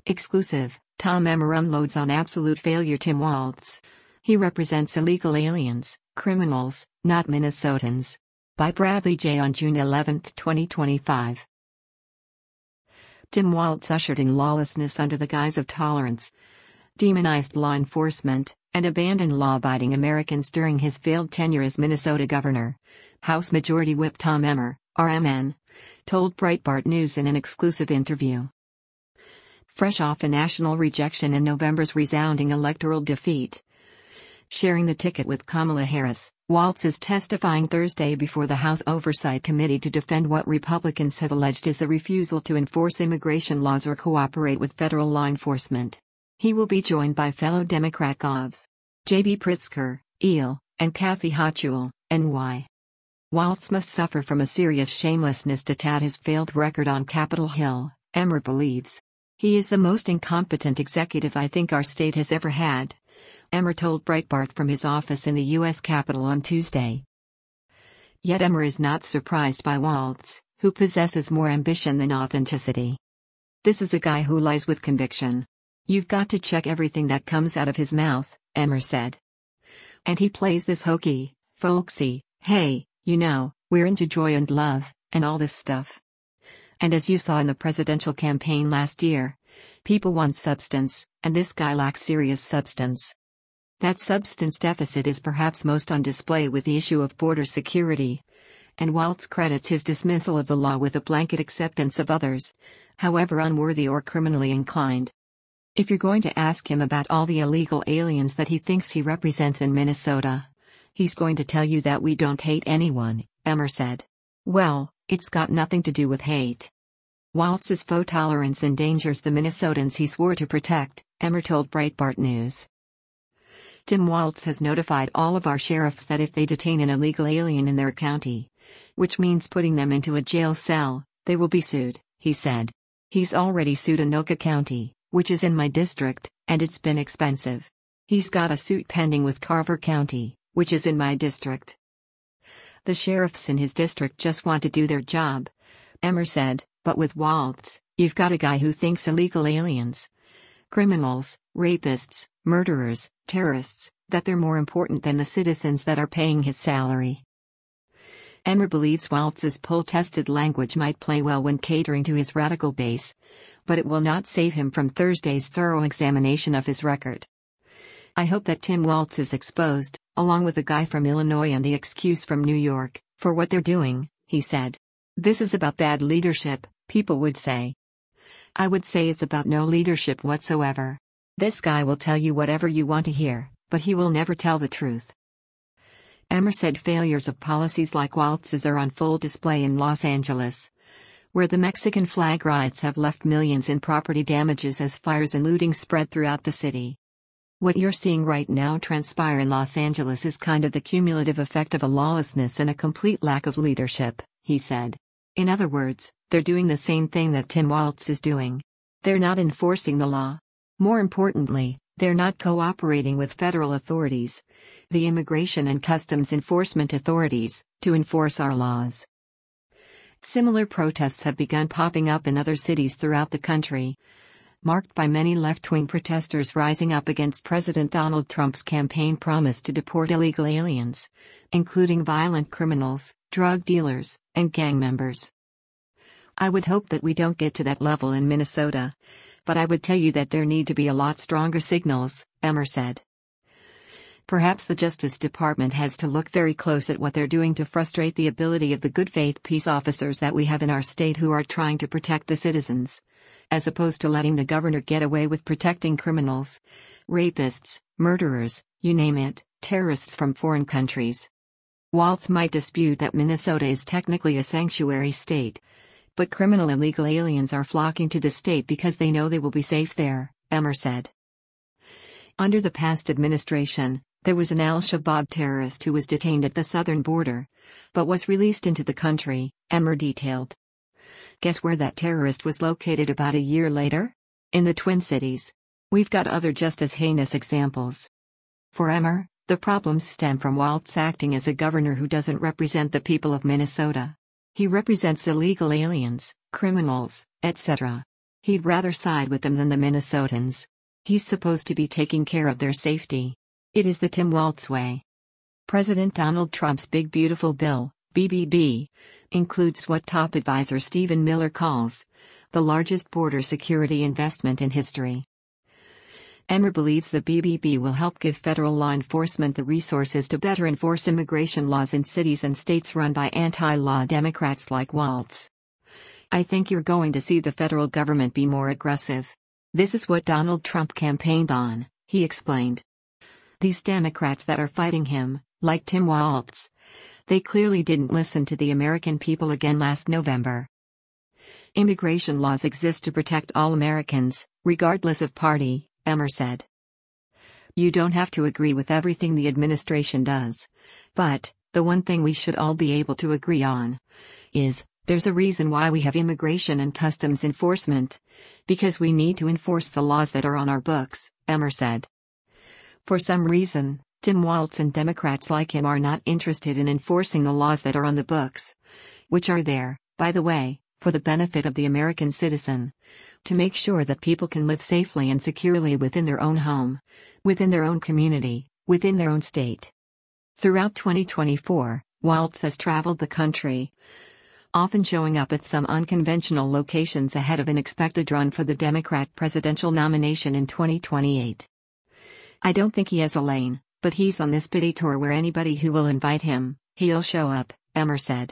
Exclusive, Tom Emmer unloads on absolute failure Tim Walz. He represents illegal aliens, criminals, not Minnesotans. By Bradley J. on June 11, 2025. Tim Walz ushered in lawlessness under the guise of tolerance, demonized law enforcement, and abandoned law-abiding Americans during his failed tenure as Minnesota governor. House Majority Whip Tom Emmer, RMN, told Breitbart News in an exclusive interview. Fresh off a national rejection in November's resounding electoral defeat, sharing the ticket with Kamala Harris, Walz is testifying Thursday before the House Oversight Committee to defend what Republicans have alleged is a refusal to enforce immigration laws or cooperate with federal law enforcement. He will be joined by fellow Democrat Govs. J.B. Pritzker, EEL, and Kathy Hochul, NY. Walz must suffer from a serious shamelessness to tout his failed record on Capitol Hill, Emmer believes. He is the most incompetent executive I think our state has ever had, Emmer told Breitbart from his office in the U.S. Capitol on Tuesday. Yet Emmer is not surprised by Walz, who possesses more ambition than authenticity. This is a guy who lies with conviction. You've got to check everything that comes out of his mouth, Emmer said. And he plays this hokey, folksy, hey, you know, we're into joy and love, and all this stuff. And as you saw in the presidential campaign last year, people want substance, and this guy lacks serious substance. That substance deficit is perhaps most on display with the issue of border security, and Walz credits his dismissal of the law with a blanket acceptance of others, however unworthy or criminally inclined. If you're going to ask him about all the illegal aliens that he thinks he represents in Minnesota, he's going to tell you that we don't hate anyone, Emmer said. Well, it's got nothing to do with hate. Walz's faux tolerance endangers the Minnesotans he swore to protect, Emmer told Breitbart News. Tim Walz has notified all of our sheriffs that if they detain an illegal alien in their county, which means putting them into a jail cell, they will be sued, he said. He's already sued Anoka County, which is in my district, and it's been expensive. He's got a suit pending with Carver County, which is in my district. The sheriffs in his district just want to do their job, Emmer said, but with Walz, you've got a guy who thinks illegal aliens, criminals, rapists, murderers, terrorists, that they're more important than the citizens that are paying his salary. Emmer believes Walz's poll-tested language might play well when catering to his radical base, but it will not save him from Thursday's thorough examination of his record. I hope that Tim Walz is exposed, along with a guy from Illinois and the excuse from New York, for what they're doing, he said. This is about bad leadership, people would say. I would say it's about no leadership whatsoever. This guy will tell you whatever you want to hear, but he will never tell the truth. Emmer said failures of policies like Walz's are on full display in Los Angeles, where the Mexican flag riots have left millions in property damages as fires and looting spread throughout the city. What you're seeing right now transpire in Los Angeles is kind of the cumulative effect of a lawlessness and a complete lack of leadership, he said. In other words, they're doing the same thing that Tim Walz is doing. They're not enforcing the law. More importantly, they're not cooperating with federal authorities, the Immigration and Customs Enforcement authorities, to enforce our laws. Similar protests have begun popping up in other cities throughout the country, marked by many left-wing protesters rising up against President Donald Trump's campaign promise to deport illegal aliens, including violent criminals, drug dealers, and gang members. I would hope that we don't get to that level in Minnesota, but I would tell you that there need to be a lot stronger signals, Emmer said. Perhaps the Justice Department has to look very close at what they're doing to frustrate the ability of the good faith peace officers that we have in our state who are trying to protect the citizens, as opposed to letting the governor get away with protecting criminals, rapists, murderers, you name it, terrorists from foreign countries. Walz might dispute that Minnesota is technically a sanctuary state, but criminal illegal aliens are flocking to the state because they know they will be safe there, Emmer said. Under the past administration, there was an al-Shabaab terrorist who was detained at the southern border, but was released into the country, Emmer detailed. Guess where that terrorist was located about a year later? In the Twin Cities. We've got other just as heinous examples. For Emmer, the problems stem from Walz acting as a governor who doesn't represent the people of Minnesota. He represents illegal aliens, criminals, etc. He'd rather side with them than the Minnesotans. He's supposed to be taking care of their safety. It is the Tim Walz way. President Donald Trump's Big Beautiful Bill, BBB, includes what top advisor Stephen Miller calls the largest border security investment in history. Emmer believes the BBB will help give federal law enforcement the resources to better enforce immigration laws in cities and states run by anti-law Democrats like Walz. I think you're going to see the federal government be more aggressive. This is what Donald Trump campaigned on, he explained. These Democrats that are fighting him, like Tim Walz, they clearly didn't listen to the American people again last November. Immigration laws exist to protect all Americans, regardless of party, Emmer said. You don't have to agree with everything the administration does. But, the one thing we should all be able to agree on is, there's a reason why we have immigration and customs enforcement. Because we need to enforce the laws that are on our books, Emmer said. For some reason, Tim Walz and Democrats like him are not interested in enforcing the laws that are on the books. Which are there, by the way, for the benefit of the American citizen. To make sure that people can live safely and securely within their own home, within their own community, within their own state. Throughout 2024, Walz has traveled the country, often showing up at some unconventional locations ahead of an expected run for the Democrat presidential nomination in 2028. I don't think he has a lane, but he's on this pity tour where anybody who will invite him, he'll show up, Emmer said.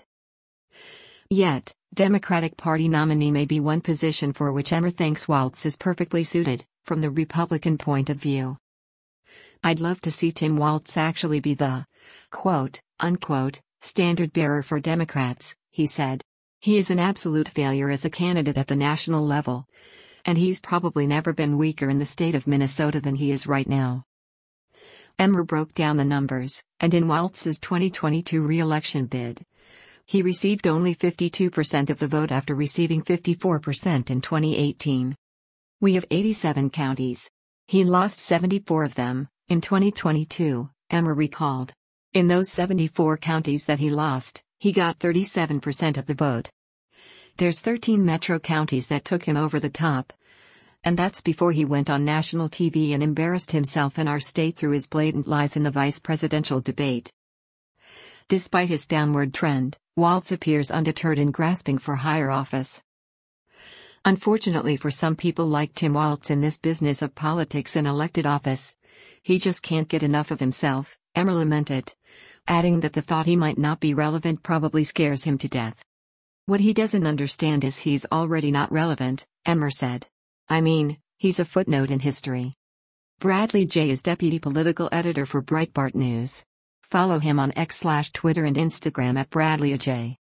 Yet, Democratic Party nominee may be one position for which Emmer thinks Walz is perfectly suited, from the Republican point of view. I'd love to see Tim Walz actually be the, quote, unquote, standard bearer for Democrats, he said. He is an absolute failure as a candidate at the national level. And he's probably never been weaker in the state of Minnesota than he is right now. Emmer broke down the numbers, and in Walz's 2022 re-election bid, he received only 52% of the vote after receiving 54% in 2018. We have 87 counties. He lost 74 of them, in 2022, Emmer recalled. In those 74 counties that he lost, he got 37% of the vote. There's 13 metro counties that took him over the top. And that's before he went on national TV and embarrassed himself in our state through his blatant lies in the vice presidential debate. Despite his downward trend, Walz appears undeterred in grasping for higher office. Unfortunately for some people like Tim Walz in this business of politics and elected office, he just can't get enough of himself, Emmer lamented, adding that the thought he might not be relevant probably scares him to death. What he doesn't understand is he's already not relevant, Emmer said. I mean, he's a footnote in history. Bradley Jay is deputy political editor for Breitbart News. Follow him on X/Twitter and Instagram at BradleyJ.